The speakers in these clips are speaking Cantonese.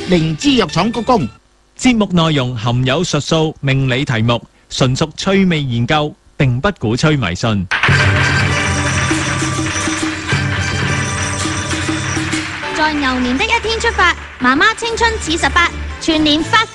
靈芝藥廠鞠躬。 節目內容含有術數、命理題目，純屬趣味研究，並不鼓吹迷信。 在牛年的一天出發，媽媽青春似18，全年發。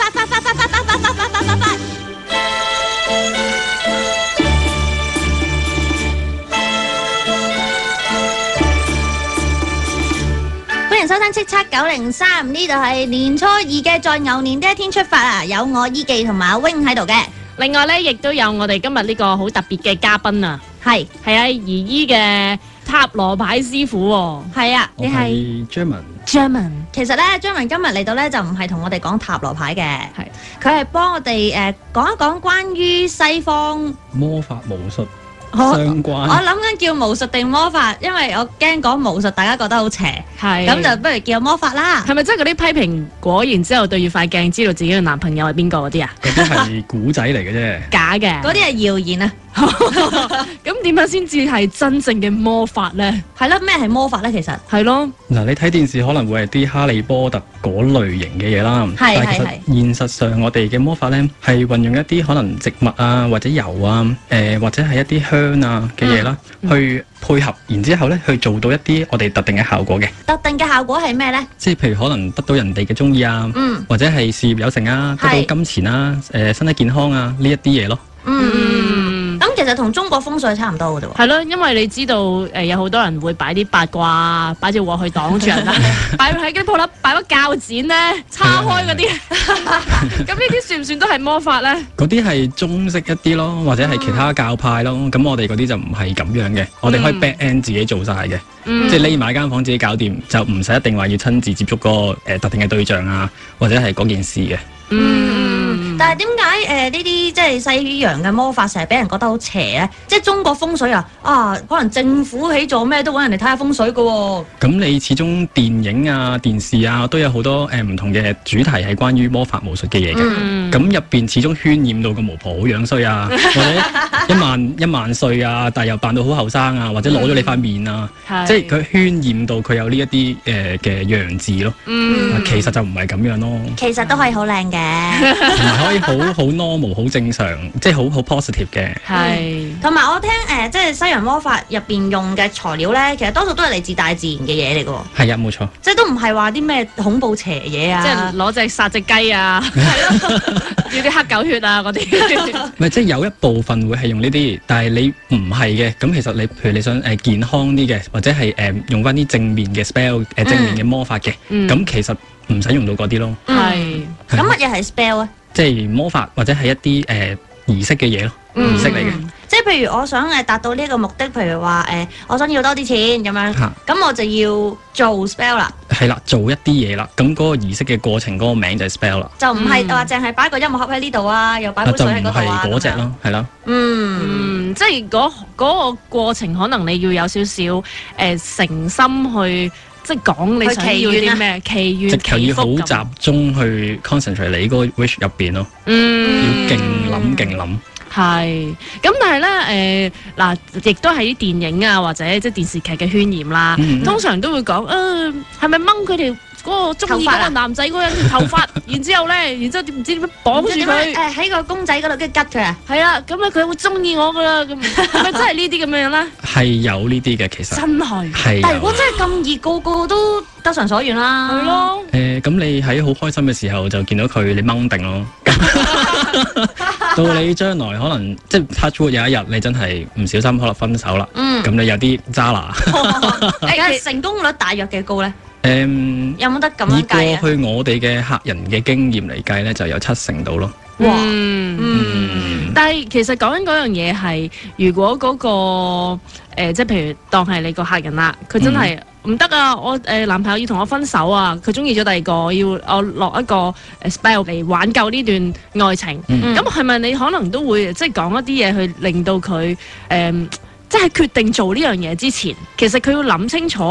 歡迎收聽叱咤903，呢度係年初二嘅在牛年的一天出發啊！有我伊記同埋阿 wing 喺度嘅。 另外咧，亦都有我哋今日呢個好特別嘅嘉賓啊， 係啊，姨姨嘅塔羅牌師傅喎。 係啊，你係 German。 其實咧，張文今日嚟到咧就唔係同我哋講塔羅牌嘅， 係佢係幫我哋講一講關於西方魔法巫術相關。 我諗緊叫巫術定魔法，因為我驚講巫術大家覺得好邪， 係咁就不如叫魔法啦。 係咪即係嗰啲批評果然之後對住塊鏡知道自己嘅男朋友係邊個嗰啲啊？ 嗰啲係古仔嚟嘅啫， 假嘅， 嗰啲係謠言啊！ 咁點樣先至係真正嘅魔法咧？ 係咯，咩係魔法咧？其實係咯， 嗱，你睇電視可能會係啲哈利波特嗰類型嘅嘢啦，但係其實現實上我哋嘅魔法咧係運用一啲可能植物啊或者油啊，或者係一啲香啊嘅嘢啦，去配合，然之後咧去做到一啲我哋特定嘅效果嘅。 特定嘅效果係咩咧？ 即係譬如可能得到人哋嘅中意啊，或者係事業有成啊，得到金錢啊，身體健康啊呢一啲嘢咯。 咁其實同中國風水差唔多嘅啫喎。 係咯，因為你知道有好多人會擺啲八卦，擺隻鑊去擋住人啦，擺喺啲鋪頭擺個鉸剪咧，叉開嗰啲。咁呢啲算唔算都係魔法咧？ 嗰啲係中式一啲咯，或者係其他教派咯。咁我哋嗰啲就唔係咁樣嘅，我哋可以 back end 自己做晒嘅，即係匿埋間房自己搞掂，就唔使一定話要親自接觸嗰個特定嘅對象啊，或者係嗰件事嘅。 但係點解呢啲即係西洋嘅魔法成日俾人覺得好邪咧？即係中國風水啊，可能政府起咗咩都揾人哋睇下風水㗎喎。 咁你始終電影啊、電視啊都有好多唔同嘅主題係關於魔法巫術嘅嘢嘅。咁入邊始終渲染到個巫婆好樣衰啊，或者一萬歲啊，但係又扮到好後生啊，或者攞咗你塊面啊，即係佢渲染到佢有呢一啲嘅樣子咯。其實就唔係咁樣咯。 其實都可以好靚嘅。 同埋可以好 normal 好正常，即係好 positive 嘅。 係。 同埋我聽即係西洋魔法入邊用嘅材料咧，其實多數都係嚟自大自然嘅嘢嚟嘅喎。 係啊，冇錯。 即係都唔係話啲咩恐怖邪嘢啊。 即係攞隻殺隻雞啊，係咯，要啲黑狗血啊嗰啲。 唔係，即係有一部分會係用呢啲，但係你唔係嘅，咁其實你譬如你想健康啲嘅，或者係用翻啲正面嘅 spell 正面嘅魔法嘅，咁其實唔使用到嗰啲咯。 係。 咁乜嘢係 spell 啊？ 即係魔法或者係一啲儀式嘅嘢咯，儀式嚟嘅。 即係譬如我想達到呢一個目的，譬如話我想要多啲錢咁樣，咁我就要做 spell 啦。 係啦，做一啲嘢啦，咁嗰個儀式嘅過程嗰個名就係 spell 啦。 就唔係話淨係擺個音樂盒喺呢度啊，又擺杯水喺嗰度啊。 就唔係嗰隻咯，係啦。 即係嗰個過程可能你要有少少誠心去。即係講你想要啲咩，祈願， 直頭要好集中去 concentrate 你嗰個 wish 入邊咯，要勁諗勁諗。 係，咁但係咧嗱，亦都係啲電影啊或者即係電視劇嘅渲染啦，通常都會講係咪掹佢條嗰個中意嗰個男仔嗰人條頭髮，然之後唔知點綁住佢， 喺個公仔嗰度跟住吉佢啊， 係啦，咁咧佢會中意我噶啦，咁係咪真係呢啲咁樣咧？ 係有呢啲嘅，其實真係。 係。 但係如果真係咁易，個個都得償所願啦。 係咯。 咁你喺好開心嘅時候就見到佢，你掹定咯。到你將來可能即係 touch wood 有一日你真係唔小心可能分手啦，咁你有啲渣拿。 成功率大約幾高咧？有冇得咁樣以計啊？ 過去我哋嘅客人嘅經驗嚟計咧，就有70%到咯。 哇！ 但係其實講緊嗰樣嘢係，如果嗰個即係譬如當係你個客人啦，佢真係唔得啊！我男朋友要同我分手啊！佢中意咗第二個，要我落一個 spell 嚟挽救呢段愛情。咁係咪你可能都會即係講一啲嘢去令到佢即係決定做呢樣嘢之前，其實佢要諗清楚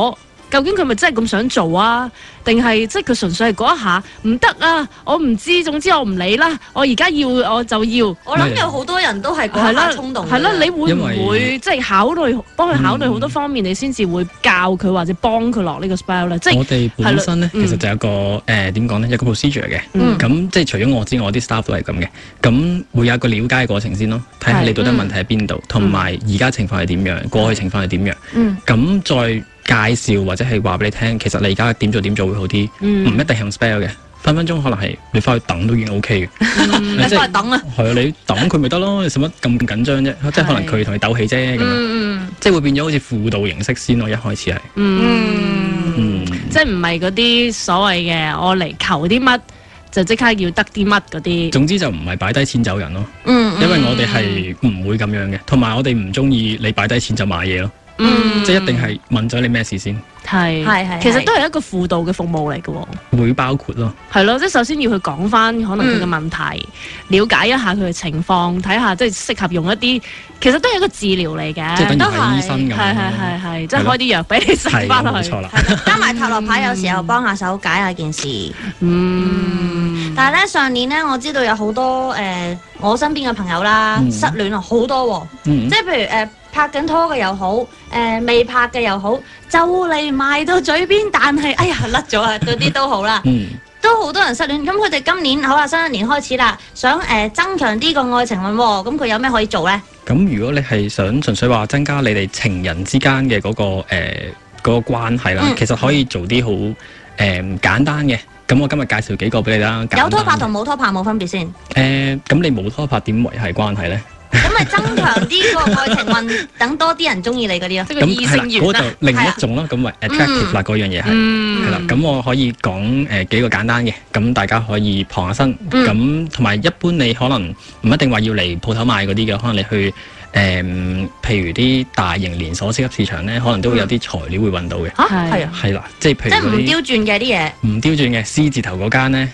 究竟佢咪真係咁想做啊？定係即係佢純粹係嗰一下唔得啊？我唔知，總之我唔理啦。我而家要我就要。 我諗有好多人都係嗰一下衝動嘅。 係啦，你會唔因會即係幫佢考慮好多方面，你先至會教佢或者幫佢落呢個 spell 咧？即係我哋本身咧，其實就有個點講咧，有個 procedure 嘅。咁即係除咗我之外，我啲 staff 都係咁嘅。咁會有一個了解嘅過程先咯，睇下你到底問題喺邊度，同埋而家情況係點樣，過去情況係點樣。咁再介紹或者係話俾你聽，其實你而家點做會好啲，唔一定係用 spell 嘅，分分鐘可能係你翻去等都已經 OK 嘅。 你翻去等啊？ 係啊，你等佢咪得咯，你使乜咁緊張啫？即係可能佢同你鬥氣啫咁樣，即係會變咗好似輔導形式先咯，一開始係。 即係唔係嗰啲所謂嘅我嚟求啲乜就即刻要得啲乜嗰啲。總之就唔係擺低錢走人咯。因為我哋係唔會咁樣嘅，同埋我哋唔中意你擺低錢就買嘢咯。即係一定係問咗你咩事先。 係，其實都係一個輔導嘅服務嚟嘅喎。 會包括咯。係咯，即係首先要去講翻可能佢嘅問題，了解一下佢嘅情況，睇下即係適合用一啲，其實都係一個治療嚟嘅。 即係等於睇醫生咁。 係，即係開啲藥俾你食翻落去。 冇錯啦。 加埋塔羅牌，有時候幫下手解下件事。但係咧上年咧，我知道有好多我身邊嘅朋友啦，失戀啊好多喎。即係譬如拍緊拖嘅又好，未拍嘅又好，就嚟埋到嘴邊，但係哎呀甩咗啊！嗰啲都好啦，都好多人失戀。咁佢哋今年好啦，新一年開始啦，想增強啲個愛情運喎。咁佢有咩可以做呢？ 咁如果你係想純粹話增加你哋情人之間嘅嗰個關係啦，其實可以做啲好簡單嘅。咁我今日介紹幾個俾你啦。 有拖拍同冇拖拍冇分別先。 咁你冇拖拍點維繫關係呢？ 咁咪增強啲個愛情運，等多啲人中意你嗰啲咯，即係個異性緣啦。 嗰就另一種咯，咁咪 attractive 啦，嗰樣嘢係係啦。咁我可以講幾個簡單嘅，咁大家可以傍下身。咁同埋一般你可能唔一定話要嚟鋪頭買嗰啲嘅，可能你去譬如啲大型連鎖超級市場咧，可能都會有啲材料會揾到嘅。 係啊， 係啦，即係譬如嗰啲唔刁鑽嘅啲嘢， 唔刁鑽嘅 C 字頭嗰間咧。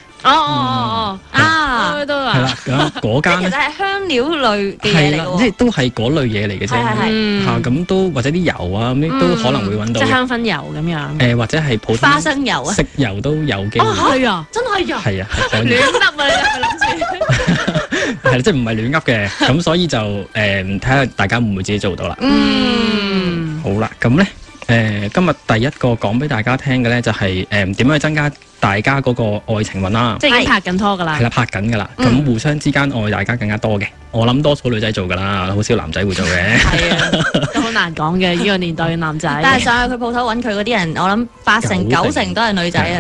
都係啦，嗰間其實係香料類嘅嘢嚟嘅喎， 即係都係嗰類嘢嚟嘅啫。係咁都或者啲油啊咁都可能會揾到， 即係香薰油咁樣。 或者係普通花生油啊， 食油都有機會。 係啊， 真係啊， 係啊， 亂噏啊！你諗住係啦，即係唔係亂噏嘅，咁所以就睇下大家會唔會自己做到啦。好啦，咁咧今日第一個講俾大家聽嘅咧就係點樣去增加大家嗰個愛情運啦， 即係已經拍緊拖噶啦， 係啦，拍緊噶啦，咁互相之間愛大家更加多嘅，我諗多數女仔做噶啦，好少男仔會做嘅。 係啊，都好難講嘅呢個年代嘅男仔。 但係上去佢鋪頭揾佢嗰啲人，我諗8成9成都係女仔啊。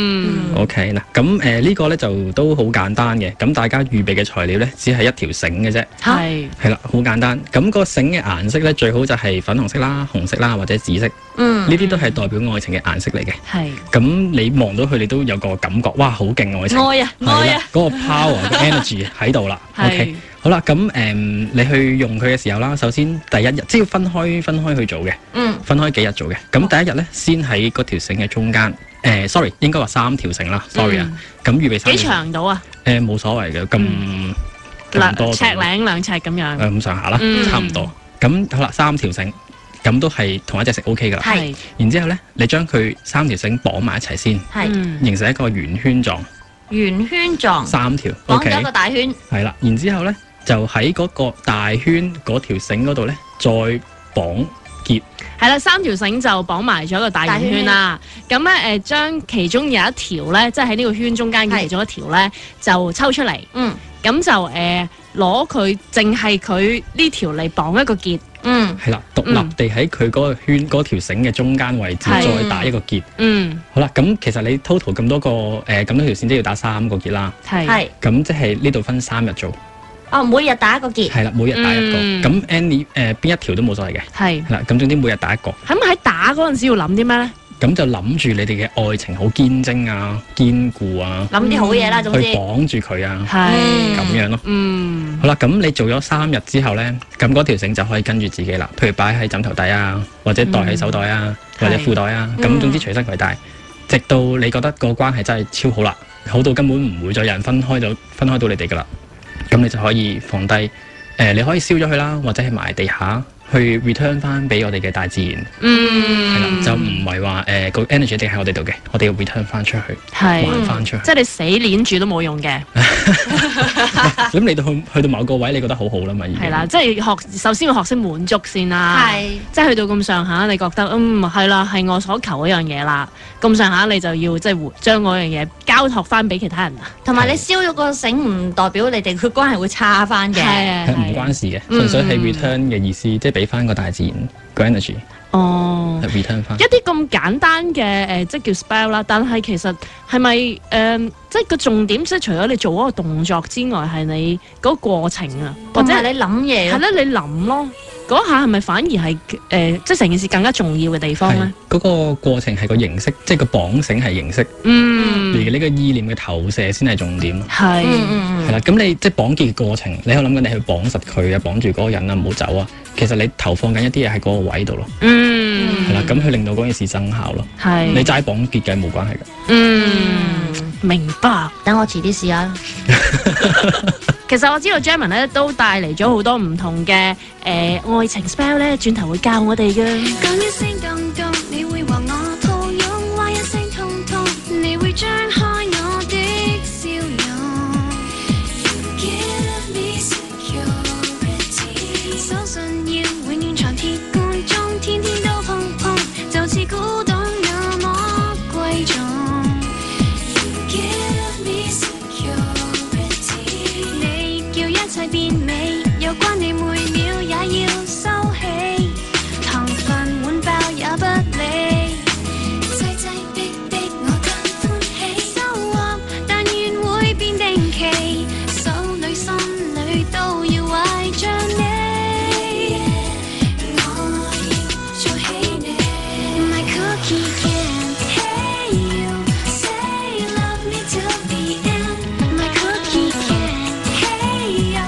OK 嗱，咁呢個咧就都好簡單嘅，咁大家預備嘅材料咧只係一條繩嘅啫，係啦，好簡單。咁個繩嘅顏色咧最好就係粉紅色啦、紅色啦或者紫色，呢啲都係代表愛情嘅顏色嚟嘅。係，咁你望到佢你都有個感覺，哇，好勁愛情， 愛啊， 嗰個 power 個 energy 喺度啦。OK，好啦，咁你去用佢嘅時候啦，首先第一日即係要分開去做嘅，分開幾日做嘅。咁第一日咧，先喺嗰條繩嘅中間，sorry， 應該話3條繩啦 ，sorry 啊。咁預備3條。幾長到啊？ 冇所謂嘅，咁多尺零2尺咁樣。 咁上下啦，差唔多。咁好啦，3條繩。咁都係同一隻繩 OK 噶啦，係。然之後咧，你將佢3條繩綁埋一齊先，係，形成一個圓圈狀。 圓圈狀。3條。綁咗一個大圈。係啦， 然之後咧，就喺嗰個大圈嗰條繩嗰度咧，再綁結。 係啦，3條繩就綁埋咗一個大圓圈啦。咁咧將其中有一條咧，即係喺呢個圈中間嘅其中一條咧，就抽出嚟。咁就攞佢淨係佢呢條嚟綁一個結。 係啦，獨立地喺佢嗰個圈嗰條繩嘅中間位置再打一個結。好啦，咁其實你 total 咁多條線都要打3個結啦。係。咁即係呢度分3日做。 哦，每日打一個結。係啦，每日打一個。咁 any 邊一條都冇所謂嘅。係。嗱，咁總之每日打一個。 咁喺打嗰陣時要諗啲咩咧？ 咁就諗住你哋嘅愛情好堅貞啊、堅固啊， 諗啲好嘢啦，總之去綁住佢啊，咁樣咯。好啦，咁你做咗3日之後咧，咁嗰條繩就可以跟住自己啦。譬如擺喺枕頭底啊，或者袋喺手袋啊，或者褲袋啊，咁總之隨身攜帶，直到你覺得個關係真係超好啦，好到根本唔會再有人分開到你哋噶啦，咁你就可以放低。你可以燒咗佢啦，或者係埋地下去 return 翻俾我哋嘅大自然，係啦，就唔係話個 energy 一定喺我哋度嘅，我哋要 return 翻出去，還翻出去。 即係你死鏈住都冇用嘅。 咁你去到某個位，你覺得好好啦嘛，已經。 係啦，即係首先要學識滿足先啦。係，即係去到咁上下，你覺得係啦，係我所求嗰樣嘢啦。咁上下你就要即係將嗰樣嘢交託翻俾其他人啊。 同埋你燒咗個繩，唔代表你哋佢關係會差翻嘅。 係唔關事嘅，純粹係 return 嘅意思，即係俾翻個大自然個 energy。 哦， 係 return 翻。 一啲咁簡單嘅即係叫 spell 啦，但係其實係咪即係個重點，即係除咗你做嗰個動作之外，係你嗰個過程啊，或者係你諗嘢。係咧，你諗咯。嗰下係咪反而係即係成件事更加重要嘅地方咧？ 嗰個過程係個形式，即係個綁繩係形式。而你個意念嘅投射先係重點。係啦，咁你即係綁結嘅過程，你喺度諗緊你去綁實佢啊，綁住嗰個人啊，唔好走啊。其實你投放緊一啲嘢喺嗰個位度咯。係啦，咁佢令到嗰件事生效咯。係你齋綁結嘅冇關係嘅。 明白。 等我遲啲試下。 其實我知道 Jammin 咧都帶嚟咗好多唔同嘅愛情 spell 咧，轉頭會教我哋嘅。講一聲動動，你會和我抱擁；話一聲痛痛，你會張開我的笑容。Give me security，相信要永遠藏鐵罐中，天天都碰碰，就似古董那麼貴重。變美，有關你每秒也要收起，糖分滿爆也不理，擠擠逼逼我更歡喜，收穫但願會變定期，手裏心裏都要懷着你，我要做起你 My cookie can't hate you Say love me till the end My cookie can't hate you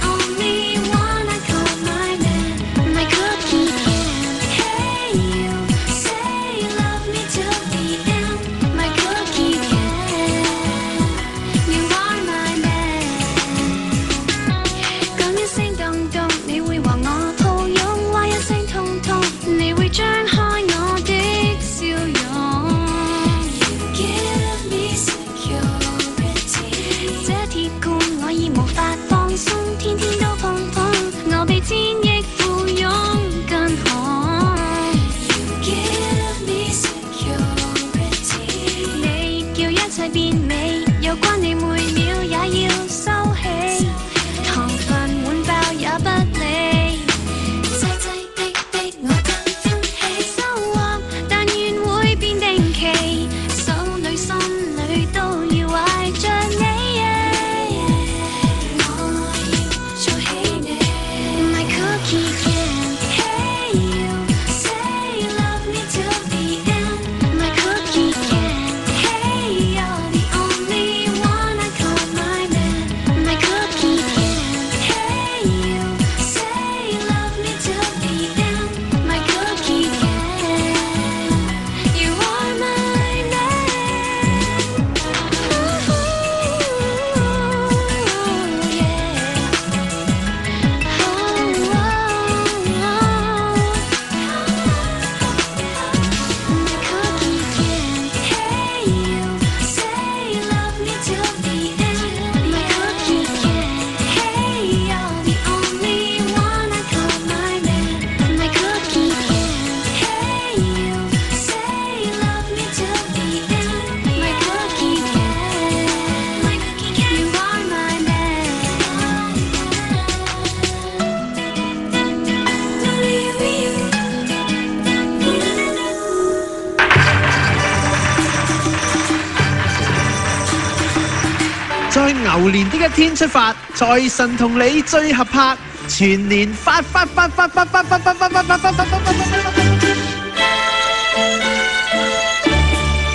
在牛年的一天出發，財神同你最合拍，全年發！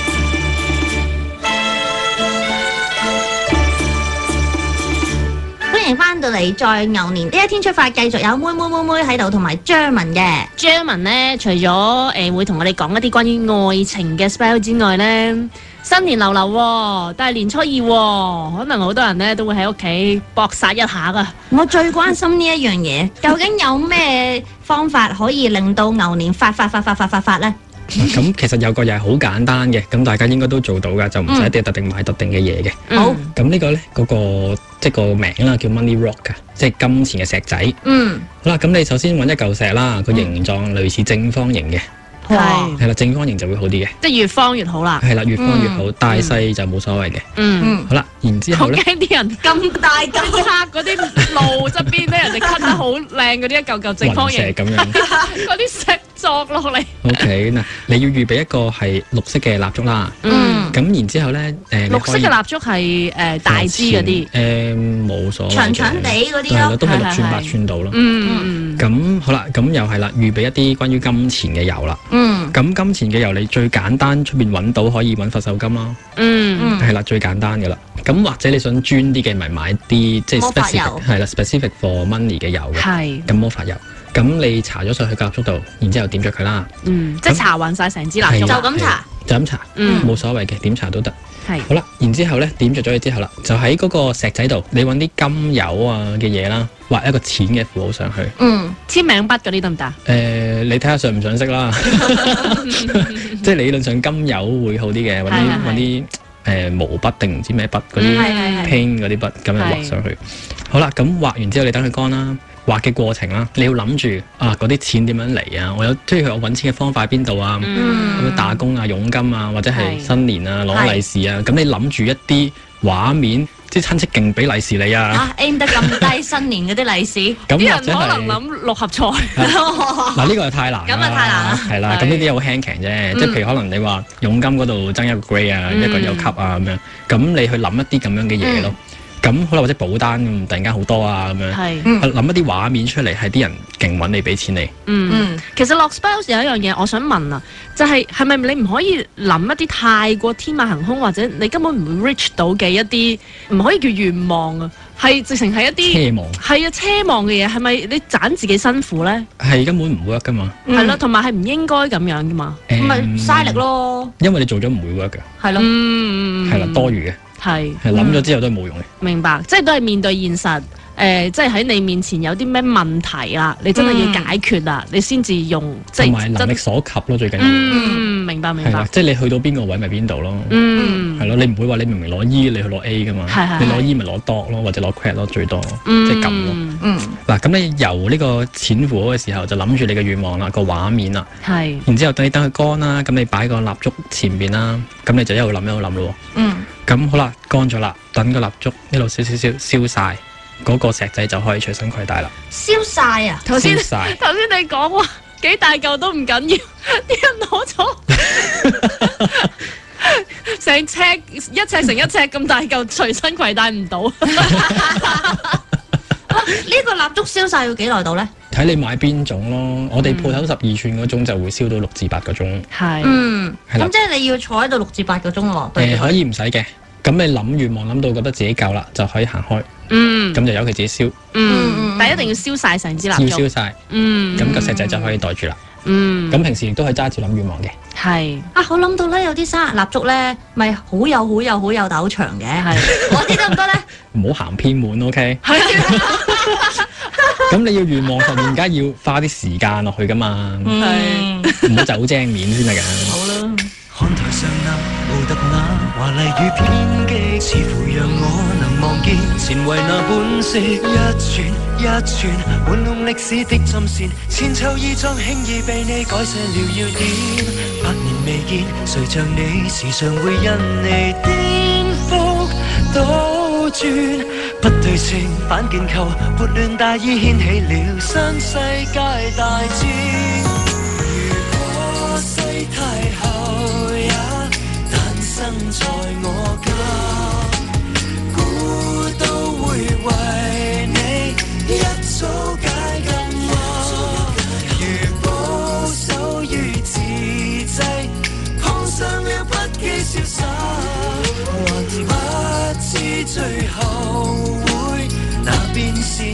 歡迎翻到嚟，在牛年呢一天出發，繼續有妹喺度同埋張文嘅。 張文咧，除咗會同我哋講一啲關於愛情嘅 spell 之外咧，新年流流喎，但係年初二喎，可能好多人咧都會喺屋企搏殺一下噶。 我最關心呢一樣嘢，究竟有咩方法可以令到牛年發呢？ 咁其實有個嘢係好簡單嘅，咁大家應該都做到噶，就唔使一定特定買特定嘅嘢嘅。 好， 咁呢個咧嗰個即係個名啦，叫 Money Rock 噶，即係金錢嘅石仔。好啦，咁你首先揾一嚿石啦，個形狀類似正方形嘅。係啦，正方形就會好啲嘅， 即係越方越好啦。 係啦，越方越好，大細就冇所謂嘅。好啦，然之後咧， 好驚啲人咁大咁黑嗰啲路側邊咧，人哋 cut 得好靚嗰啲一嚿嚿正方形咁樣， 嗰啲石作落嚟。 OK， 嗱，你要預備一個係綠色嘅蠟燭啦。咁然之後咧， 綠色嘅蠟燭係大支嗰啲。 冇所謂嘅。 長長地嗰啲咯。 係啦，都係6寸8寸度咯。咁好啦，咁又係啦，預備一啲關於金錢嘅油啦。咁金錢嘅油你最簡單出邊揾到可以揾佛手柑啦。係啦，最簡單噶啦。咁或者你想專啲嘅，咪買啲即係 specific 係啦 specific for money 嘅油嘅。係。咁魔法油，咁你搽咗上去個蠟燭度，然之後點着佢啦。 即係搽勻晒成支蠟燭。 就咁搽。 就咁搽。冇所謂嘅，點搽都得。 係。 好啦，然之後咧點着咗佢之後啦，就喺嗰個石仔度，你揾啲金油啊嘅嘢啦，畫一個錢嘅符號上去。 簽名筆嗰啲得唔得？ 你睇下上唔上色啦。即係理論上金油會好啲嘅，揾啲毛筆定唔知咩筆嗰啲 paint 嗰啲筆咁樣畫上去。好啦，咁畫完之後你等佢乾啦。畫嘅過程啦，你要諗住啊嗰啲錢點樣嚟啊？即係我揾錢嘅方法喺邊度啊？咁樣打工啊、佣金啊，或者係新年啊、攞利是啊。咁你諗住一啲畫面，即係親戚勁俾利是你啊 ！aim 得咁低，新年嗰啲利是， 啲人可能諗六合彩。 嗱呢個就太難。咁啊太難啦。係啦，咁呢啲又好輕鬆啫。即係譬如可能你話佣金嗰度增一個 grade 啊，一個有級啊咁樣，咁你去諗一啲咁樣嘅嘢咯。咁可能或者保單咁突然間好多啊咁樣，諗一啲畫面出嚟，係啲人勁揾你俾錢你。 其實落 spells 有一樣嘢，我想問啊，就係咪你唔可以諗一啲太過天馬行空，或者你根本唔會 reach 到嘅一啲，唔可以叫願望啊，係直情係一啲奢望。係啊，奢望嘅嘢，係咪你賺自己辛苦咧？ 係根本唔 work 噶嘛。 係咯，同埋係唔應該咁樣噶嘛。 咪嘥力咯。 因為你做咗唔會 work 嘅。 係咯。 係啦，多餘嘅。係諗咗之後都係冇用嘅。 明白，即係都係面對現實。即係喺你面前有啲咩問題啦，你真係要解決啦，你先至用。同埋能力所及咯，最緊要。 明白明白。 即係你去到邊個位咪邊度咯。係咯，你唔會話你明明攞 E 你去攞 A 噶嘛。你攞 E 咪攞 DOT 咯，或者攞 credit 咯，最多。即係咁咯。嗱，咁你由呢個錢符嘅時候就諗住你嘅願望啦，個畫面啦。係。然之後等佢乾啦，咁你擺個蠟燭前邊啦，咁你就一路諗一路諗咯。咁好啦，乾咗啦，等個蠟燭一路燒晒。嗰個石仔就可以隨身攜帶啦。燒晒啊！ 頭先你講話幾大嚿都唔緊要，啲人攞咗成尺一尺乘一尺咁大嚿，隨身攜帶唔到。 呢個蠟燭燒晒要幾耐到咧？ 睇你買邊種咯。我哋鋪頭12寸嗰種就會燒到6至8個鐘。係。 咁即係你要坐喺度6至8個鐘咯。 可以唔使嘅。咁你諗願望諗到覺得自己夠啦，就可以行開。咁就由佢自己燒。 但係一定要燒晒成支蠟燭。 要燒晒。咁個石仔就可以袋住啦。咁平時亦都係揸住諗願望嘅。係。 我諗到咧，有啲生日蠟燭咧，咪好有斗長嘅。係。嗰啲得唔得咧？ 唔好行偏門 ，OK。咁你要願望實現，梗係要花啲時間落去噶嘛。唔好走精面先得㗎。好啦。看台上那奧特那華麗與偏激，似乎讓我能望見前衛那本色，一寸一寸玩弄歷史的針線，千秋衣裝輕易被你改寫了要點，百年未見，誰像你時常會因你顛覆倒轉，不對稱反建構，撥亂大意掀起了新世界大戰。如果西太后也誕生在我家，估都會為你一早解禁嗎？如保守於自制，碰上了不羈瀟灑，還不知最後會哪邊是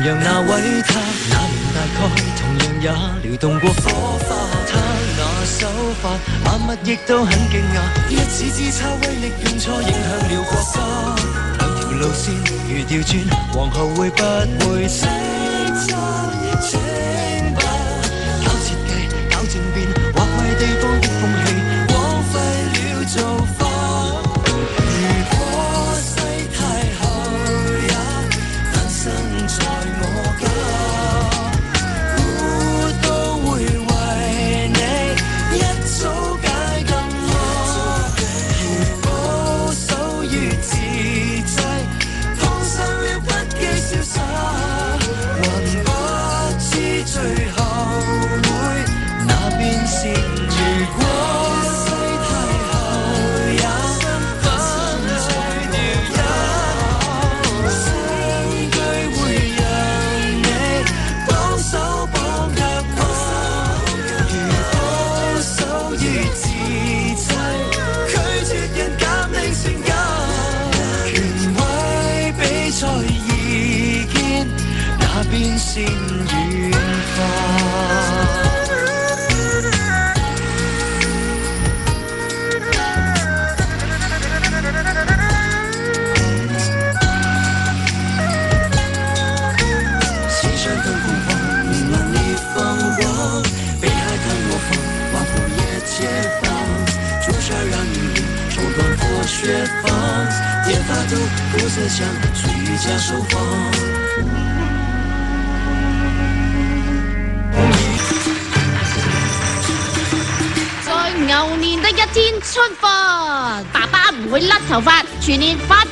樣那位他，那年大概同樣也撩動過火花。他那手法萬物亦都很驚訝，一指之差威力變錯，影響了國家。兩條路線如調轉，往後會不會識真清白？搞設計，搞政變，劃為地方的風氣，荒廢了做法。如果世太後也誕生在我家，都會為你一早解禁我。如保守於自制，放手了不羈瀟灑，還不知最後會哪邊線。如果世太後也不再掉入新居，會讓你幫手綁腳我。如保守於自制，拒絕人革命成家，權威比賽意見，那邊線軟化。思想更疯狂，能力放光，被害看我放，划破也解放，注射让你手段破血防，电发都不设想，虚假收放。 在牛年的一天出發，爸爸唔會甩頭髮，全年發。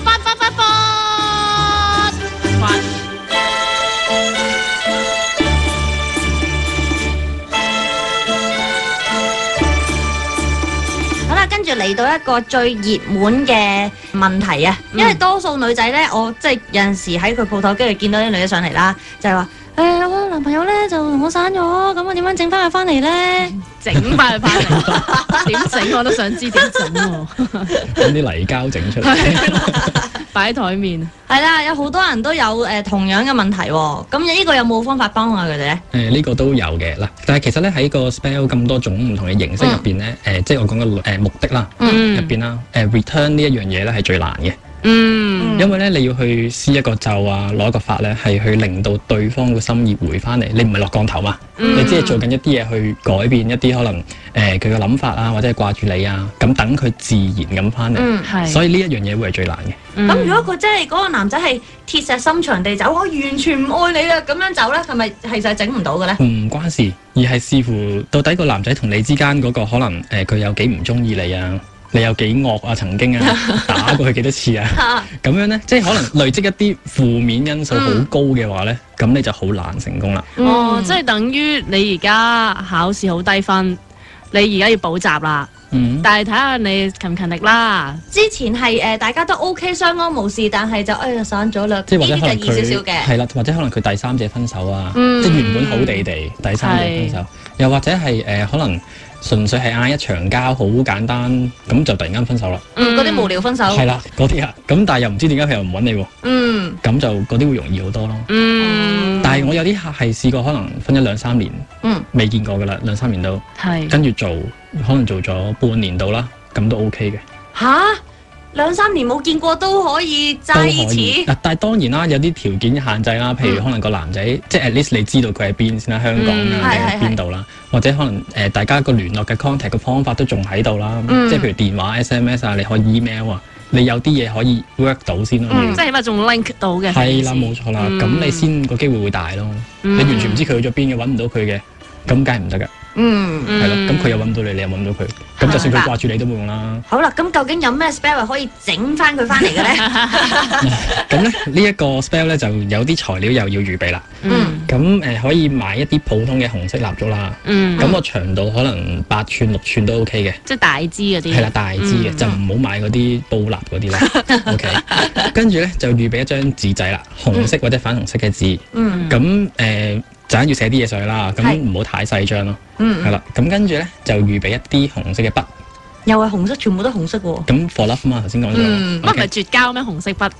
好啦，跟住嚟到一個最熱門嘅問題啊，因為多數女仔咧，我即係有陣時喺佢鋪頭跟住見到啲女仔上嚟啦，就係話我男朋友咧就同我散咗，咁我點樣整翻佢翻嚟咧？ 整翻佢翻嚟，點整我都想知點整喎。 揾啲泥膠整出嚟， 擺喺台面。 係啦，有好多人都有同樣嘅問題喎，咁呢個有冇方法幫下佢哋咧？ 呢個都有嘅嗱，但係其實咧喺個 spell 咁多種唔同嘅形式入邊咧，即係我講嘅目的啦，入邊啦，return 呢一樣嘢咧係最難嘅。因為咧你要去施一個咒啊，攞一個法咧，係去令到對方個心意回翻嚟。你唔係落降頭嘛，你只係做緊一啲嘢去改變一啲可能佢嘅諗法啊，或者係掛住你啊，咁等佢自然咁翻嚟。所以呢一樣嘢會係最難嘅。 咁如果佢真係嗰個男仔係鐵石心腸地走，我完全唔愛你啦，咁樣走咧，係咪係就係整唔到嘅咧？ 唔關事，而係視乎到底個男仔同你之間嗰個可能佢有幾唔中意你啊。你有幾惡啊？曾經啊，打過去幾多次啊？咁樣咧，即係可能累積一啲負面因素好高嘅話咧，咁你就好難成功啦。 即係等於你而家考試好低分，你而家要補習啦。但係睇下你勤唔勤力啦。 之前係大家都 OK 相安無事，但係就散咗啦。 即係或者可能呢啲就易少少嘅。 係啦，或者可能佢第三者分手啊，即係原本好地地第三者分手，又或者係可能。純粹係嗌一場交，好簡單，咁就突然間分手啦。 嗰啲無聊分手。係啦，嗰啲啊，咁但係又唔知點解佢又唔揾你喎。咁就嗰啲會容易好多咯。但係我有啲客係試過可能分咗2-3年，未見過噶啦，2-3年都。跟住可能做咗半年到啦，咁都 OK 嘅。 吓？2-3年冇見過都可以揸依次？ 但係當然啦，有啲條件限制啦，譬如可能個男仔，即係 at least 你知道佢喺邊先啦，香港啊定係邊度啦，或者可能大家個聯絡嘅 contact 嘅方法都仲喺度啦，即係譬如電話、SMS 啊，你可以 email 啊，你有啲嘢可以 work 到先咯。 即係起碼仲 link 到嘅。 係啦，冇錯啦，咁你先個機會會大咯。你完全唔知佢去咗邊嘅，揾唔到佢嘅，咁梗係唔得㗎。係咯，咁佢又揾唔到你，你又揾唔到佢，咁就算佢掛住你都冇用啦。 好啦，咁究竟有咩 spell 可以整翻佢翻嚟嘅咧？ 咁咧呢一個 spell 咧就有啲材料又要預備啦。咁可以買一啲普通嘅紅色蠟燭啦。咁個長度可能8寸、6寸都 OK 嘅。 即係大支嗰啲。係啦， 大支嘅就唔好買嗰啲煲蠟嗰啲啦。OK， 跟住咧就預備一張紙仔啦，紅色或者粉紅色嘅紙。咁就係要寫啲嘢上去啦，咁唔好太細張咯。係啦，咁跟住咧就預備一啲紅色嘅筆， 又係紅色，全部都紅色喎。 咁 for love 嘛，頭先講咗。 乜唔係絕交咩？紅色筆，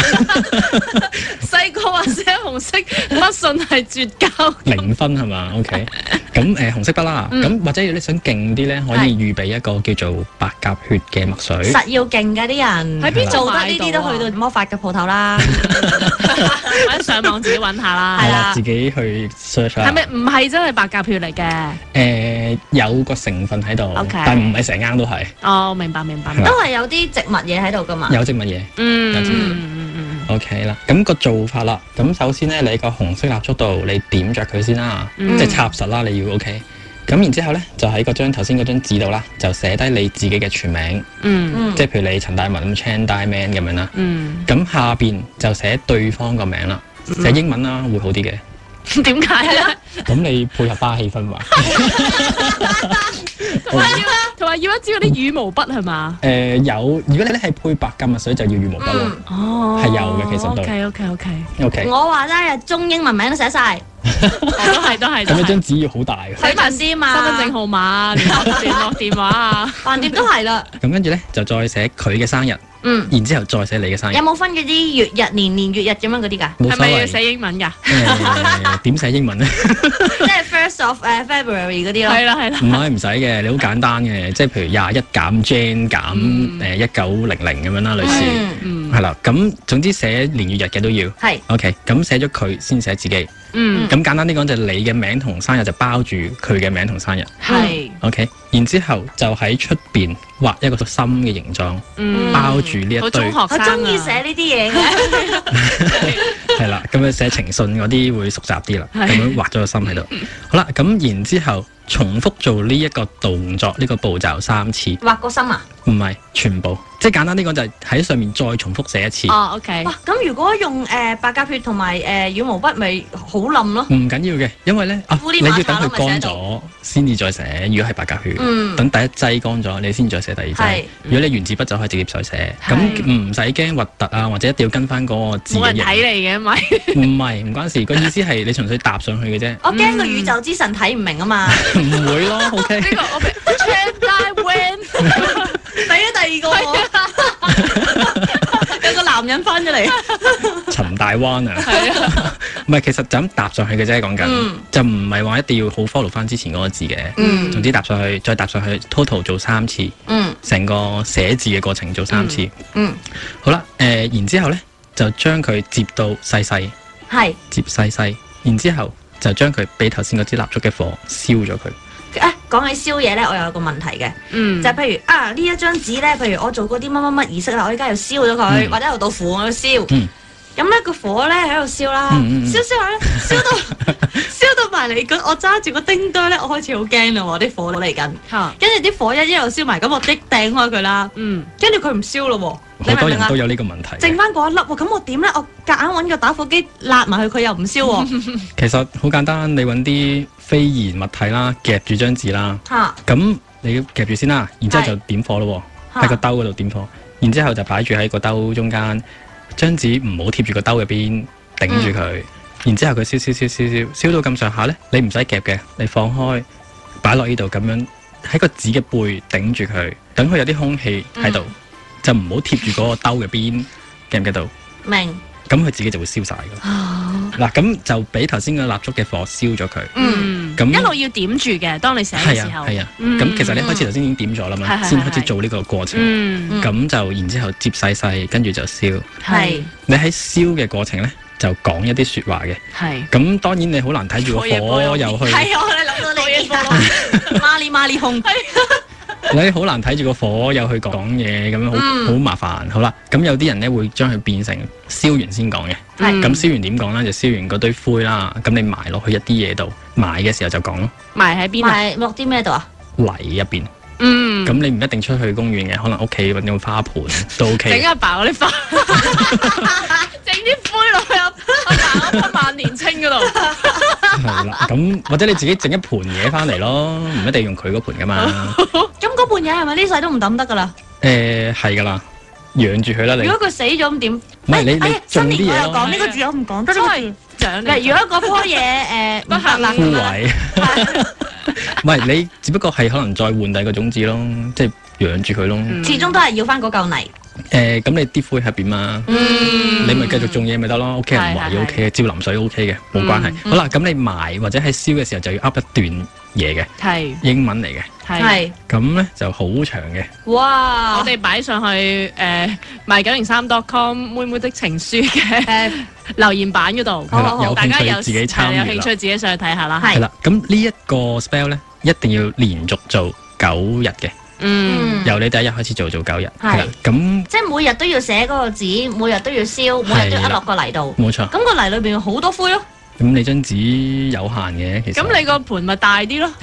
細個話寫紅色筆信係絕交。 0分係嘛 ？OK，咁紅色筆啦，咁或者你想勁啲咧，可以預備一個叫做白鴿血嘅墨水。 實要勁㗎啲人， 喺邊度做得買到啊呢啲都去到魔法嘅鋪頭啦。 或者上網自己揾下啦。 係啦自己去 search 啦。 係咪唔係真係白鴿血嚟嘅？ 有個成分喺度 OK 但唔係成間都係。 哦，明白。 都係有啲植物嘢喺度㗎嘛。 有植物嘢。有植物OK 啦，咁個做法啦，咁首先咧，你個紅色蠟燭度，你點着佢先啦，即係插實啦，你要 OK。咁然之後咧，就喺頭先嗰張紙度啦，就寫低你自己嘅全名，即係譬如你陳大文咁 Chan Dai Man 咁樣啦。咁下邊就寫對方個名啦，寫英文啦會好啲嘅。 點解咧？ 咁你配合翻氣氛嘛？ 同埋要一支嗰啲羽毛筆係嘛？ 有，如果你咧係配白鴿墨水就要羽毛筆咯。 哦， 係有嘅其實都。OK。 我話齋中英文名都寫晒， 都係。 咁你張紙要好大嘅。 寫文啲嘛， 身份證號碼、聯絡電話啊， 橫掂都係啦。 咁跟住咧就再寫佢嘅生日。然之後再寫你嘅生日。 有冇分嗰啲月日、年月日咁樣嗰啲㗎？ 係咪要寫英文㗎？ 點寫英文咧？ 即係 first of February 嗰啲咯。 係啦。 唔使嘅，你好簡單嘅，即係譬如21減 Jan 減1900咁樣啦，類似係啦。咁總之寫年月日嘅都要。係。OK， 咁寫咗佢先寫自己。咁簡單啲講就係你嘅名同生日就包住佢嘅名同生日。 係。 OK， 然之後就喺出邊畫一個心嘅形狀，包住呢一堆。 我中意寫呢啲嘢嘅。 係啦，咁樣寫情信嗰啲會熟習啲啦，咁樣畫咗個心喺度。好啦，咁然之後重複做呢一個動作，呢個步驟3次。 畫個心啊？ 唔係，全部，即係簡單啲講就係喺上面再重複寫一次。 哦，OK。哇，咁如果用白鴿血同埋羽毛筆，咪好冧咯？ 唔緊要嘅，因為咧你要等佢乾咗先至再寫。如果係白鴿血，等第一劑乾咗，你先再寫第二劑。如果你原子筆就可以直接再寫，咁唔使驚核突啊，或者一定要跟翻嗰個字嘅形。 冇人睇你嘅咪？ 唔關事，個意思係你純粹搭上去嘅啫。 我驚個宇宙之神睇唔明啊嘛。 唔會咯 ，OK。 呢個我 Chan Dai Man。 第二個，有個男人翻咗嚟， 陳大灣啊，唔係，其實就咁搭上去嘅啫，講緊就唔係話一定要好 follow 翻之前嗰個字嘅，總之搭上去，再搭上去 ，total 做3次，成個寫字嘅過程做3次，好啦，然之後咧就將佢接到細細，係接細細，然之後就將佢俾頭先嗰支蠟燭嘅火燒咗佢。 講起燒嘢咧，我有個問題嘅，就係譬如呢一張紙咧，譬如我做嗰啲乜乜乜儀式啦，我而家要燒咗佢，或者有道符我要燒，咁咧個火咧喺度燒啦，燒下咧，燒到埋嚟，我揸住個叮堆咧，我開始好驚啦喎，啲火嚟緊，跟住啲火一路燒埋，咁我即掟開佢啦，跟住佢唔燒咯喎， 好多人都有呢個問題， 剩翻嗰一粒喎，咁我點咧？我夾硬揾個打火機辣埋佢，佢又唔燒喎。 其實好簡單，你揾啲非燃物體啦，夾住張紙啦，咁你要夾住先啦，然之後就點火咯喎，喺個兜嗰度點火，然之後就擺住喺個兜中間，張紙唔好貼住個兜入邊，頂住佢，然之後佢燒到咁上下咧，你唔使夾嘅，你放開擺落呢度咁樣，喺個紙嘅背頂住佢，等佢有啲空氣喺度，就唔好貼住嗰個兜嘅邊，記唔記到？ 明。 咁佢自己就會燒晒㗎。嗱，咁就俾頭先個蠟燭嘅火燒咗佢。咁一路要點住嘅，當你寫嘅時候。 係啊。咁其實你開始頭先已經點咗啦嘛，先開始做呢個過程。咁就然之後接細，跟住就燒。係。你喺燒嘅過程咧，就講一啲説話嘅。係。咁當然你好難睇住個火又去。 係我哋諗到你媽哩空。 你好難睇住個火又去講嘢，咁樣好麻煩。好啦，咁有啲人咧會將佢變成燒完先講嘅。咁燒完點講咧？就燒完嗰堆灰啦，咁你埋落去一啲嘢度，埋嘅時候就講咯。埋喺邊啊？埋落啲咩度啊？泥入邊。咁你唔一定出去公園嘅，可能屋企揾個花盆都 OK。 整阿爸嗰啲花，整啲灰落去阿爸嗰筆萬年青嗰度。 係啦，咁或者你自己整一盤嘢翻嚟咯，唔一定用佢嗰盤噶嘛。 咁嗰盤嘢係咪呢世都唔抌得噶啦？ 係噶啦，養住佢啦你。 如果佢死咗咁點？ 唔係你種啲嘢咯。 講呢個字我唔講得。 都係長嘅。 如果嗰棵嘢不合啦， 枯萎。 唔係你，只不過係可能再換第二個種子咯，即係養住佢咯。 始終都係要翻嗰嚿泥。 咁你啲灰喺邊嘛？你咪繼續種嘢咪得咯。屋企人圍嘅 OK 嘅，照淋水 OK 嘅，冇關係。好啦，咁你埋或者係燒嘅時候就要噏一段嘢嘅， 係英文嚟嘅。 係咁咧就好長嘅。 哇！ 我哋擺上去my903.com 妹妹的情書嘅留言板嗰度， 係啦，有大家有興趣自己參與啦。 有興趣自己上去睇下啦。 係啦，咁呢一個 spell 咧一定要連續做9日嘅。由你第一日開始做9日，係啦，咁即係每日都要寫嗰個紙，每日都要燒，每日都要落個泥度。 冇錯。 咁個泥裏邊有好多灰咯。 咁你張紙有限嘅，其實。 咁你個盤咪大啲咯。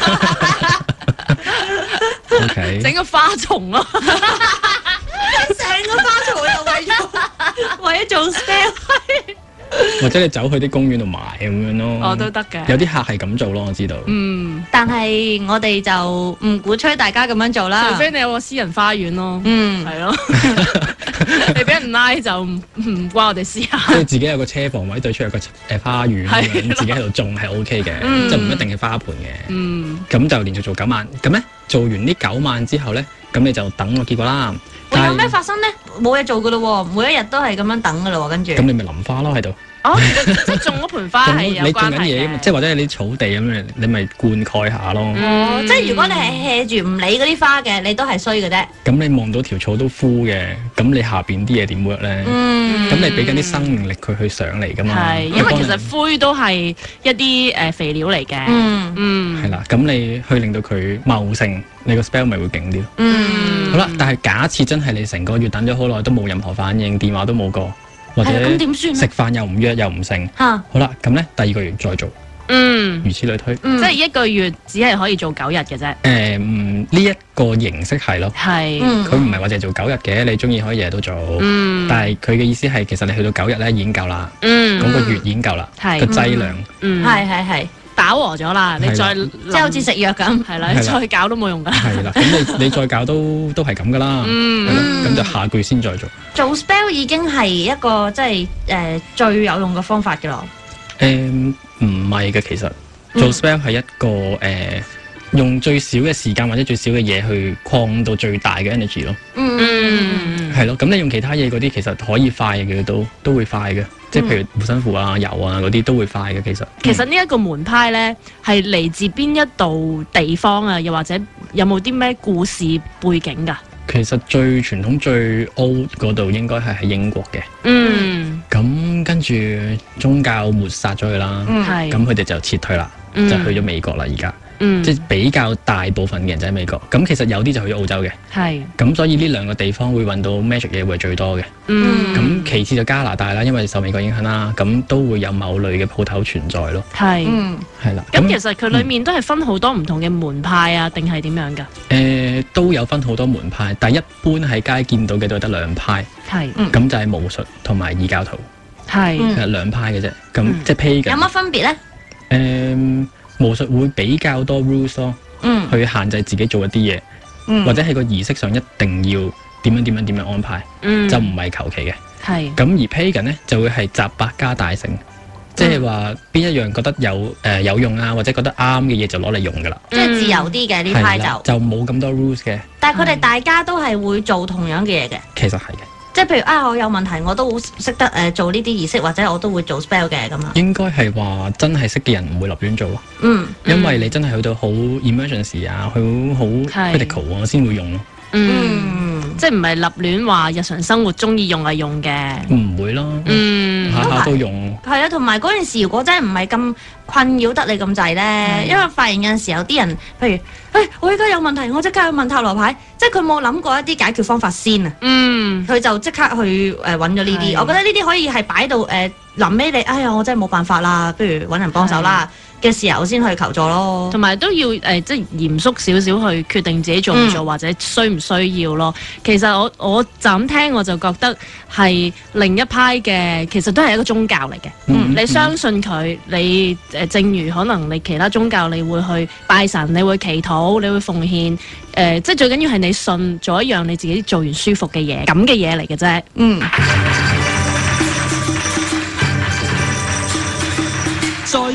OK。 整個花叢咯。 成個花叢又為咗做 spell。 或者你走去啲公園度買咁樣咯， 哦都得嘅。 有啲客係咁做咯，我知道。 但係我哋就唔鼓吹大家咁樣做啦。 除非你有個私人花園咯。係咯。你俾人拉就唔關我哋事啊。 即係自己有個車房位對出有個花園咁樣，自己喺度種係 OK 嘅，即係唔一定係花盆嘅。咁就連續做9晚，咁咧做完呢9晚之後咧，咁你就等個結果啦。 會有咩發生咧？冇嘢做噶咯，每一日都係咁樣等噶咯，跟住。 咁你咪淋花咯喺度。 哦，即係種嗰盆花係有關係嘅。 你種緊嘢，即係或者係啲草地咁樣，你咪灌溉下咯。 即係如果你係 hea 住唔理嗰啲花嘅，你都係衰嘅啫。 咁你望到條草都枯嘅，咁你下邊啲嘢點 work 咧？咁你俾緊啲生命力佢去上嚟噶嘛？ 係，因為其實灰都係一啲肥料嚟嘅。 係啦，咁你去令到佢茂盛，你個 spell 咪會勁啲咯。好啦，但係假設真係你成個月等咗好耐都冇任何反應，電話都冇過，或者咁點算？ 食飯又唔約又唔成。好啦，咁咧第2個月再做。如此類推。 即係1個月只係可以做9日嘅啫。 呢一個形式係咯。 係。 佢唔係話淨係做9日嘅，你中意可以日日都做。但係佢嘅意思係其實你去到9日咧已經夠啦。嗰個月已經夠啦。個劑量。 係。 飽和咗啦，你再即係好似食藥咁， 係啦，再搞都冇用噶。 係啦，咁你再搞都係咁噶啦。係咯，咁就下個月先再做。 做 spell 已經係一個即係最有用嘅方法嘅咯。 唔係嘅，其實做 spell 係一個用最少嘅時間或者最少嘅嘢去擴到最大嘅 energy 咯。係咯，咁你用其他嘢嗰啲其實可以快嘅都會快嘅。即係譬如護身符啊、油啊嗰啲都會快嘅，其實呢一個門派咧係嚟自邊一度地方啊？又或者有冇啲咩故事背景㗎？其實最傳統最 old 嗰度應該係喺英國嘅。咁跟住宗教抹殺咗佢啦。咁佢哋就撤退啦，就去咗美國啦而家。即係比較大部分嘅人就喺美國，咁其實有啲就去咗澳洲嘅，咁所以呢2個地方會揾到 magic 嘢會係最多嘅。咁其次就加拿大啦，因為受美國影響啦，咁都會有某類嘅鋪頭存在咯。係啦。咁其實佢裡面都係分好多唔同嘅門派啊，定係點樣㗎？都有分好多門派，但係一般喺街見到嘅都係得2派。咁就係巫術同埋異教徒。其實2派嘅啫。咁即係 pagan。有乜分別咧？巫術會比較多 rules 咯，去限制自己做一啲嘢，或者係個儀式上一定要點樣安排，就唔係求其嘅。咁而 pagan 咧就會係集百家大成，即係話邊一樣覺得有用啊，或者覺得啱嘅嘢就攞嚟用噶啦。即係自由啲嘅呢派就冇咁多 rules 嘅。但係佢哋大家都係會做同樣嘅嘢嘅。其實係嘅。即係譬如我有問題，我都好識得做呢啲儀式，或者我都會做 spell 嘅咁啊。應該係話真係識嘅人唔會立亂做咯。因為你真係去到好 emergency 啊，好 critical 我先會用咯。即係唔係立亂話日常生活中意用係用嘅。唔會咯。下下都用。係啊，同埋嗰件事如果真係唔係咁困擾得你咁滯咧，因為發現有陣時有啲人，譬如我而家有問題，我即刻去問塔羅牌，即係佢冇諗過一啲解決方法先啊。佢就即刻去揾咗呢啲。我覺得呢啲可以係擺到臨尾你，哎呀我真係冇辦法啦，不如揾人幫手啦嘅時候先去求助咯。同埋都要即係嚴肅少少去決定自己做唔做或者需唔需要咯。其實我就咁聽我就覺得係另一派嘅，其實都係一個宗教嚟嘅。你相信佢，你正如可能你其他宗教，你會去拜神，你會祈禱，你會奉獻，即係最緊要係你信做一樣你自己做完舒服嘅嘢，咁嘅嘢嚟嘅啫。 在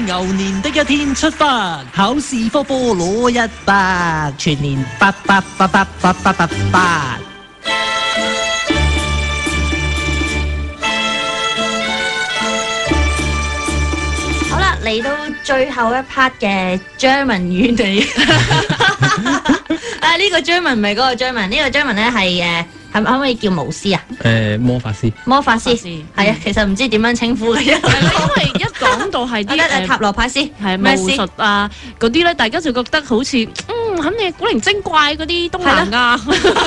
牛年的一天出發，考試科科攞100，全年8。 好啦，嚟到最後一 part 嘅 German 與你。呢個 German 唔係嗰個 German，呢個 German 咧係可唔可以叫巫師啊？ 魔法師。 魔法師係啊，其實唔知點樣稱呼嘅，因為一講到係啲塔羅牌師係巫術啊嗰啲咧，大家就覺得好似肯定古靈精怪嗰啲東南亞，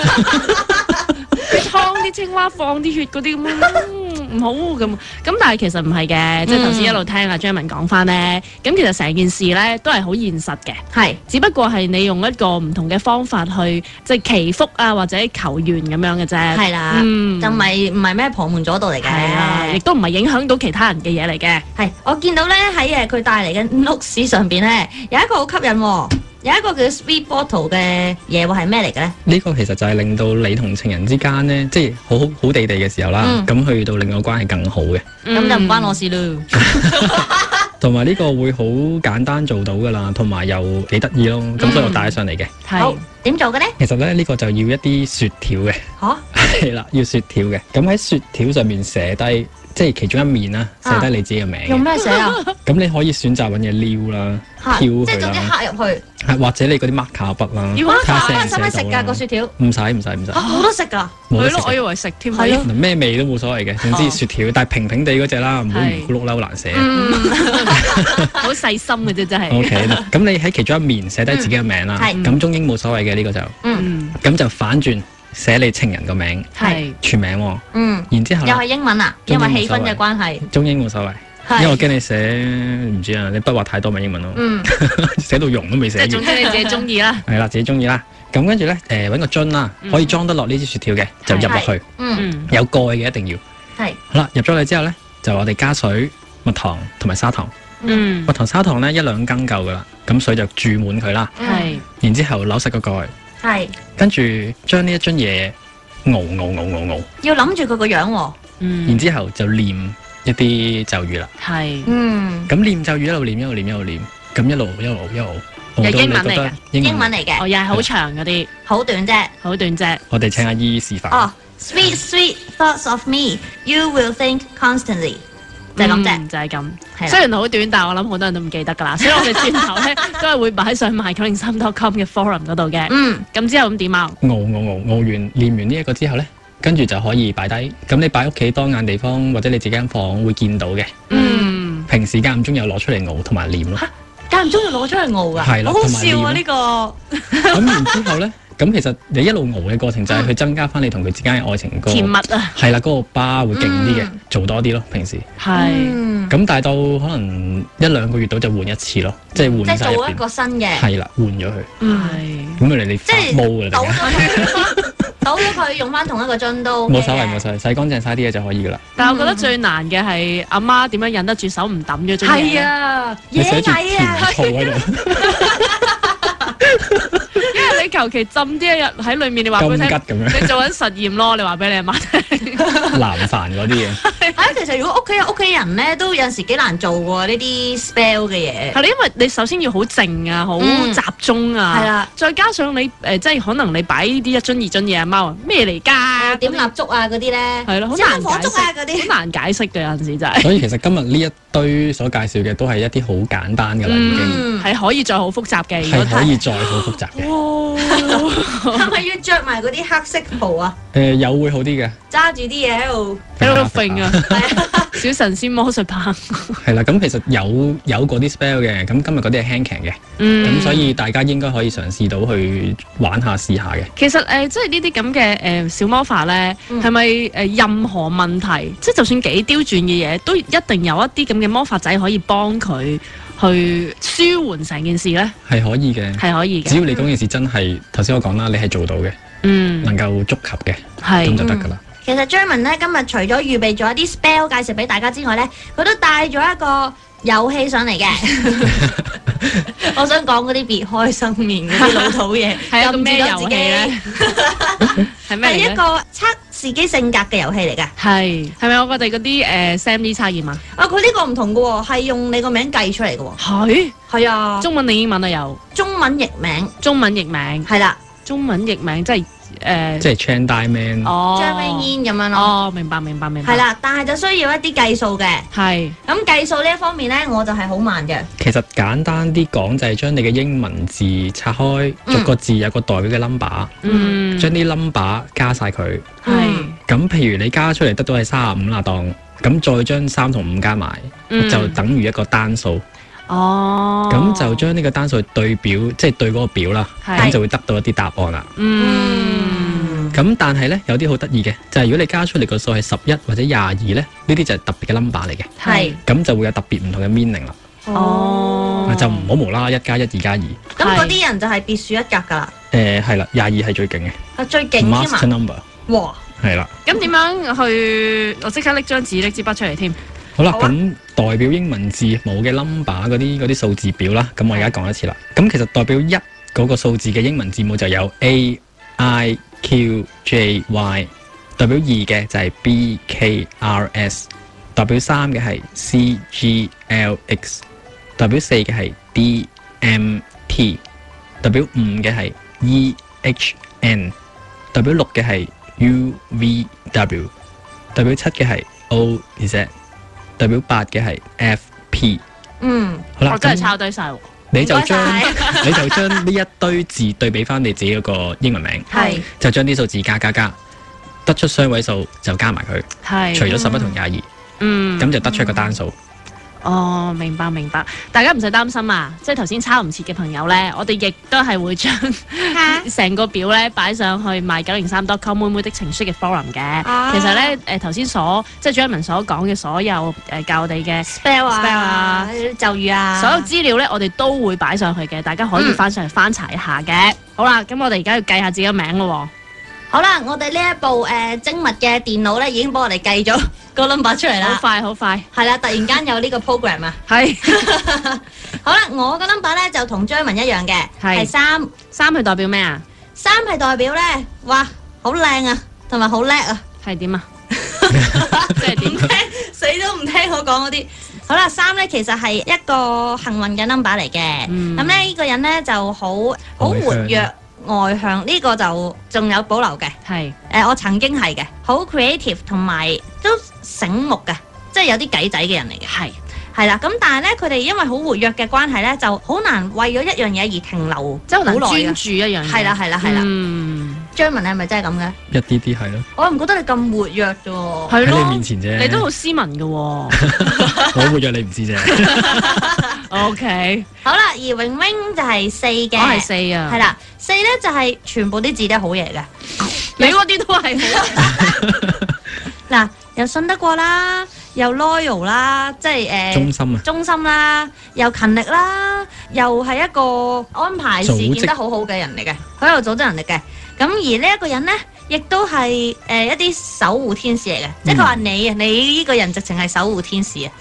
你劏啲青蛙放啲血嗰啲咁唔好咁。但係其實唔係嘅，即係頭先一路聽阿張文講翻咧，咁其實成件事咧都係好現實嘅，係只不過係你用一個唔同嘅方法去即係祈福啊或者求願咁樣嘅啫，係啦，就唔係咩旁門左道嚟嘅，亦都唔係影響到其他人嘅嘢嚟嘅。係我見到咧喺佢帶嚟嘅 notes 上邊咧有一個好吸引喎。有一個叫 Sweet Bottle 嘅嘢喎，係咩嚟嘅咧？ 呢個其實就係令到你同情人之間咧，即係好地嘅時候啦，咁去到令個關係更好嘅。 咁就唔關我事咯。 同埋呢個會好簡單做到噶啦，同埋又幾得意咯，咁所以我帶咗上嚟嘅。 好，點做嘅咧？ 其實咧呢個就要一啲雪條嘅。嚇？係啦，要雪條嘅。咁喺雪條上面寫低，即係其中一面啦，寫低你自己嘅名。 用咩寫啊？ 咁你可以選擇揾嘢撩啦，挑佢啦。 即係總之刻入去。 或者你嗰啲 marker 筆啦。 要 marker 使唔使食㗎個雪條？ 唔使。 冇得食㗎。 係咯，我以為食添。 係咯。 咩味都冇所謂嘅，總之雪條，但係平平地嗰只啦，唔好唔咕碌啦，好難寫。 好細心嘅啫，真係。 OK，咁你喺其中一面寫低自己嘅名啦，咁中英冇所謂嘅呢個就。咁就反轉寫你情人個名，係全名喎。然之後又係英文啊，因為氣氛嘅關係。 中英冇所謂。因為我驚你寫唔知啊，你筆畫太多咪英文咯，寫到融都未寫完。 即係總之你自己中意啦。 係啦，自己中意啦。咁跟住咧，揾個樽啦，可以裝得落呢支雪條嘅，就入落去。有蓋嘅一定要。係。好啦，入咗去之後咧，就我哋加水、蜜糖同埋砂糖。蜜糖砂糖咧1-2羹夠噶啦，咁水就注滿佢啦。係。然之後扭實個蓋。係。跟住將呢一樽嘢熬。 要諗住佢個樣喎。 然之後就念一啲咒語啦，係，咁念咒語一路念，咁一路， 係英文嚟嘅， 英文嚟嘅， 又係好長嗰啲，好短啫， 我哋請阿姨示範。 哦 ，sweet thoughts of me, you will think constantly，就係咁啫， 就係咁。雖然好短，但係我諗好多人都唔記得㗎啦，所以我哋轉頭咧都係會擺上 mycoling3.com 嘅 forum 嗰度嘅。咁之後咁點啊？ 熬完，念完呢一個之後咧。跟住就可以擺低，咁你擺屋企當眼地方或者你自己間房會見到嘅。平時間唔中又攞出嚟熬同埋念咯。 間唔中要攞出嚟熬㗎。係啦，好笑啊呢個。咁然之後咧，咁其實你一路熬嘅過程就係去增加翻你同佢之間嘅愛情甜蜜啊。 係啦，嗰個巴會勁啲嘅，做多啲咯。平時係。 咁但係到可能1-2個月到就換一次咯，即係換晒入邊。 即係做一個新嘅。係啦， 換咗佢。 係。 咁你發毛㗎啦。 倒咗佢用翻同一個樽都冇所謂，洗乾淨晒啲嘢就可以噶啦。 但係我覺得最難嘅係阿媽點樣忍得住手唔抌咗樽嘢。 係啊， 你寫住甜醋喺度。 因為你求其浸啲一日喺裏面，你話俾佢聽，你做緊實驗咯，你話俾你阿媽聽。 難煩嗰啲嘢。 其實如果屋企人咧，都有陣時幾難做喎呢啲 spell 嘅嘢。 係因為你首先要好靜啊，好集中啊。係啦，再加上你即係可能你擺呢啲1樽2樽嘢，阿媽話咩嚟㗎？點蠟燭啊嗰啲咧。係咯，好難火燭啊嗰啲。好難解釋嘅有陣時就係。 所以其實今日呢一堆所介紹嘅都係一啲好簡單㗎啦，已經。 係可以再好複雜嘅。 係可以再好複雜嘅。 係咪要着埋嗰啲黑色袍啊？ 有會好啲嘅。 揸住啲嘢喺度揈啊！小神仙魔術棒。 係啦，咁其實有嗰啲 spell 嘅，咁今日嗰啲係輕強嘅，咁所以大家應該可以嘗試到去玩下試下嘅。 其實即係呢啲咁嘅小魔法咧，係咪任何問題，即係就算幾刁鑽嘅嘢，都一定有一啲咁嘅魔法仔可以幫佢去舒緩成件事咧？係可以嘅，係可以嘅。只要你嗰件事真係頭先我講啦，你係做到嘅，能夠觸及嘅，咁就得㗎啦。 其實 Jerman 咧今日除咗預備咗一啲 spell 介紹俾大家之外咧，佢都帶咗一個遊戲上嚟嘅。我想講嗰啲別開生面嗰啲老土嘢， 係一個咩遊戲咧？係咩嚟嘅？ 係一個測自己性格嘅遊戲嚟嘅。 係咪我哋嗰啲SAM-E 測驗啊？ 啊，佢呢個唔同嘅喎，係用你個名計出嚟嘅喎。 係係啊， 中文定英文啊？有中文譯名。 中文譯名係啦， 中文譯名即係即係 Chandai Man。 哦 Jermaine 咁樣咯。 哦，明白。 係啦，但係就需要一啲計數嘅。 係。 咁計數呢一方面咧，我就係好慢嘅。 其實簡單啲講就係將你嘅英文字拆開，逐個字有個代表嘅 number，將啲 number 加晒佢。 係。 咁譬如你加出嚟得到係35啦，當咁再將3同5加埋，就等於一個單數。 哦。 咁就將呢個單數對表，即係對嗰個表啦，咁就會得到一啲答案啦。咁但係咧有啲好得意嘅，就係如果你加出嚟個數係11或者22咧，呢啲就係特別嘅 number 嚟嘅。 係。 咁就會有特別唔同嘅 meaning 啦。 哦。 就唔好無啦啦1+1 2+2。 咁嗰啲人就係別樹一格㗎啦。 係啦，22係最勁嘅。 啊，最勁添啊 Master number。 哇！ 係啦。 咁點樣去？我即刻拎張紙拎支筆出嚟添。 好啦，咁代表英文字母嘅 number 嗰啲數字表啦，咁我而家講一次啦。咁其實代表1嗰個數字嘅英文字母就有 A、I、Q、J、Y， 代表2嘅就係 B、K、R、S， 代表3嘅係 C、G、L、X， 代表4嘅係 D、M、T， 代表5嘅係 E、H、N， 代表6嘅係 U、V、W， 代表7嘅係 O-Z， 代表8嘅係 F-P。好啦， 我真係抄低晒喎。 你就將呢一堆字對比翻你自己嗰個英文名，就將啲數字加，得出雙位數就加埋佢，除咗11同22，咁就得出一個單數。 哦，明白，大家唔使擔心啊！即係頭先抄唔切嘅朋友咧，我哋亦都係會將成個表咧擺上去my903.com 妹妹的情書嘅 forum 嘅。其實咧頭先即係張文所講嘅所有教我哋嘅 spell 啊、咒語啊， 所有資料咧我哋都會擺上去嘅，大家可以翻上嚟翻查一下嘅。好啦，咁我哋而家要計下自己嘅名咯喎。 好啦，我哋呢一部精密嘅電腦咧，已經幫我哋計咗個 number 出嚟啦。 好快。 係啦，突然間有呢個 program 啊。係。好啦，我個 number 咧就同張文一樣嘅，係3。 3係代表咩啊 ？3係代表咧，哇，好靚啊，同埋好叻啊。 係點啊？即係點？ 死都唔聽我講嗰啲。好啦，3咧其實係一個幸運嘅 number 嚟嘅。咁咧呢個人咧就好活躍。外向呢個就仲有保留嘅，係我曾經係嘅，好 creative 同埋都醒目嘅，即係有啲計仔嘅人嚟嘅，係啦。咁但係咧，佢哋因為好活躍嘅關係咧，就好難為咗一樣嘢而停留，即係好難專注一樣嘢。係啦。張文你係咪真係咁嘅？ 一啲啲係咯。 我唔覺得你咁活躍啫喎。 喺你面前啫。 你都好斯文嘅喎。 我活躍你唔知啫。 OK。好啦，而榮榮就係4嘅。 我係4啊。係啦 ，4咧就係全部啲字都係好嘢嘅。 你嗰啲都係好嘢。 嗱，又信得過啦，又 loyal 啦，即係忠心啦，又勤力啦，又係一個安排事件得好好嘅人嚟嘅，好有組織能力嘅。咁而呢一個人咧，亦都係一啲守護天使嚟嘅，即係佢話你呢個人直情係守護天使啊！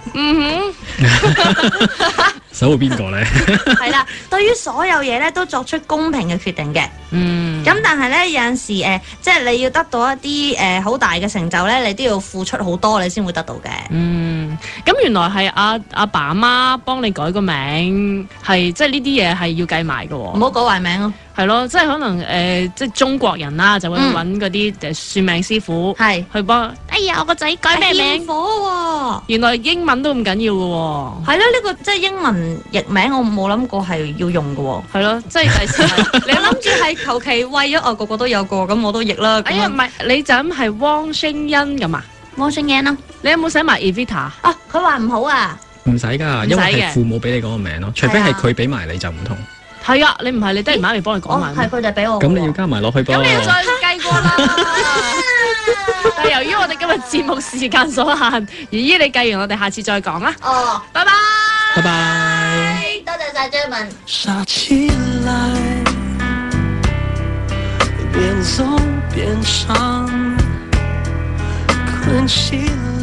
守護邊個咧？ 係啦，對於所有嘢咧都作出公平嘅決定嘅。咁但係咧有陣時即係你要得到一啲好大嘅成就咧，你都要付出好多，你先會得到嘅。 咁原來係阿爸阿媽幫你改個名，係即係呢啲嘢係要計埋嘅喎。唔好改壞名咯。 係咯，即係可能即係中國人啦，就會揾嗰啲算命師傅去幫。哎呀，我個仔改咩名？原來英文都咁緊要嘅喎。係咯，呢個即係英文譯名，我冇諗過係要用嘅喎。係咯，即係第時你諗住係求其為咗個個都有個，咁我都譯啦。哎呀，唔係，你就咁係汪星恩咁啊？汪星恩咯。你有冇寫埋 Evita？啊，佢話唔好啊。唔使㗎，因為係父母俾你嗰個名咯，除非係佢俾埋你就唔同。係啊，你唔係你爹哋媽咪幫你講埋。係佢哋俾我。咁你要加埋落去噃。咁你要再計過啦。但係由於我哋今日節目時間所限，姨姨你計完，我哋下次再講啦。哦，拜拜。拜拜。多謝晒張文。傻起來，邊走邊唱，困起來。